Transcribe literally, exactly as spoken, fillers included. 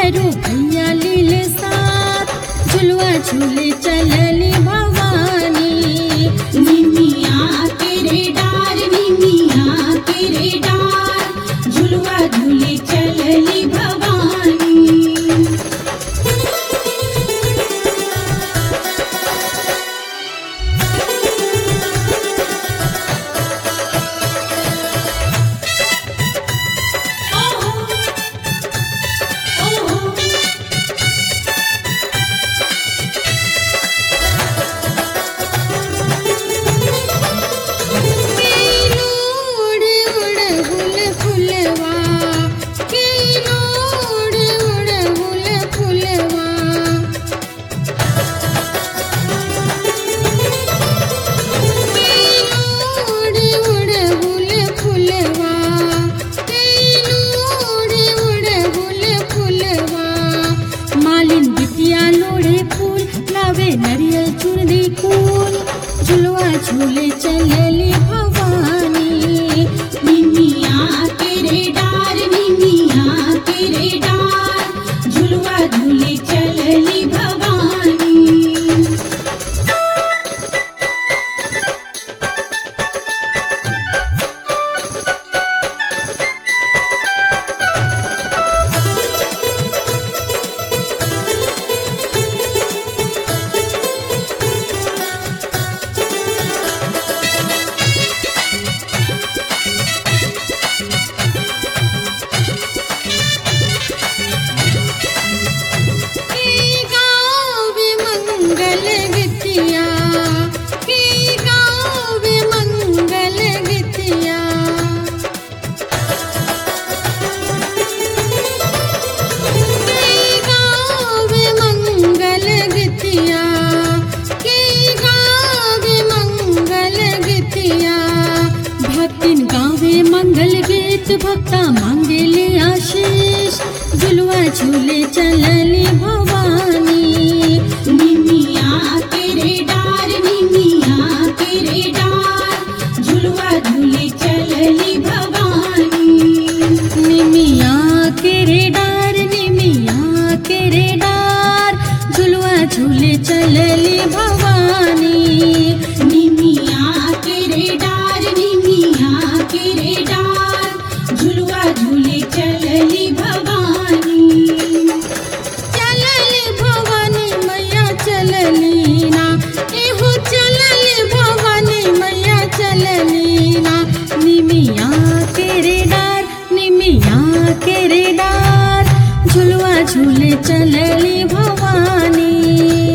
भैरू भैया लीले साथ झुलवा झूले चलली भवानी। निमिया तेरे डार निमिया तेरे डार झुलवा झूले चलली भवानी। नरियल चुनरी फूल झुलवा झूले चलली भवानी। निमिया तेरे डार निमिया तेरे डार झुलवा झूले चलली भवानी। भक्ता मांगे ले आशीष झुलवा झूले चलली भवानी। निमिया तेरे डार निमिया तेरे डार झुलवा झूले चलली भवानी। निमिया केरे डार निमिया केरे डार झुलवा झूले चलली भवानी। निमिया तेरे डार निमिया तेरे डार झुलवा झूले चलली भवानी। चलली भवानी मैया चलली ना एहो चलली भवानी मैया चलली ना। निमिया केरे डार निमिया केरे डार झुलवा झूले चलली भवानी।